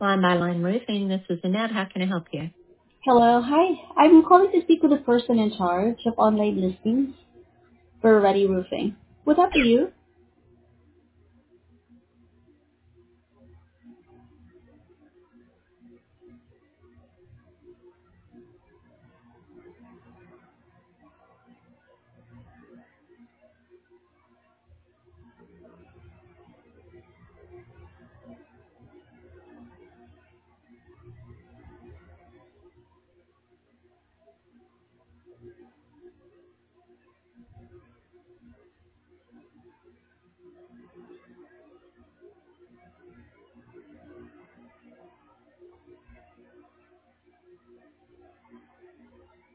Line by Line Roofing. This is Annette. How can I help you? Hello. Hi. I'm calling to speak with the person in charge of online listings for Ready Roofing. Would that be you?